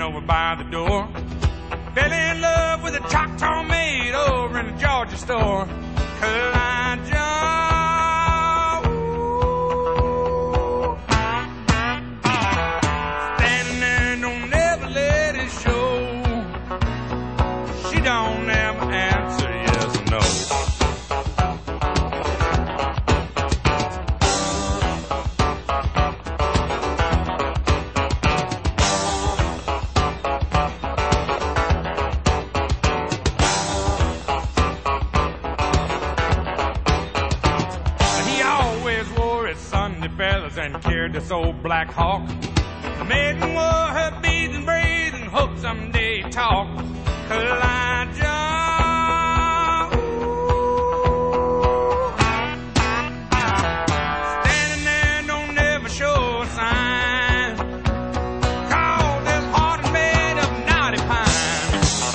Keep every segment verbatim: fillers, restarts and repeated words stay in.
over by the door. Fell in love with a Choctaw maid over in the Georgia store. Elijah. Don't ever answer yes or no. He always wore his Sunday feathers and carried this old black hawk. The maiden wore her beads and braids and hoped someday he'd talk. Elijah. Standing there, don't never show a sign. Cause this heart is made of knotty pine.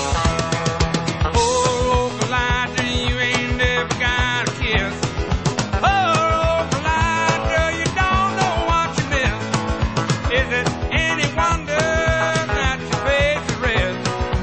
Oh, Elijah, you ain't never got a kiss. Oh, Elijah, you don't know what you missed. Is it any wonder that your face is red?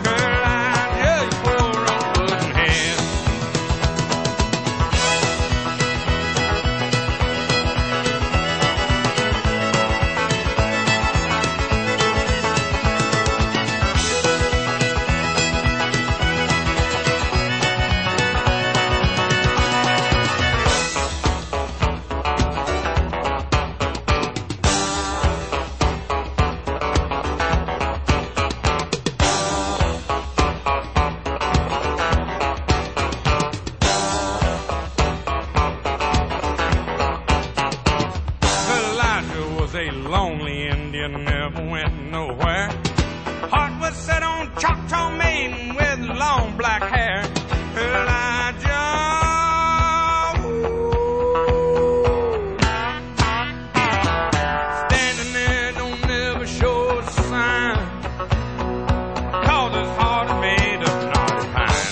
A lonely Indian, never went nowhere. Heart was set on Choctaw maiden with long black hair. Elijah. Standing there, don't never show a sign. Cause his heart is made of knotty pine.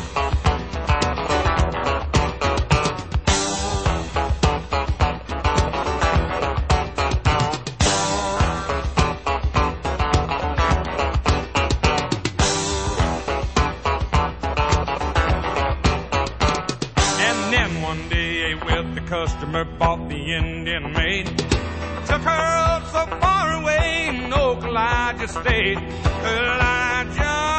One day with the customer bought the Indian maid. Took her up so far away in Oak Elijah State. Elijah.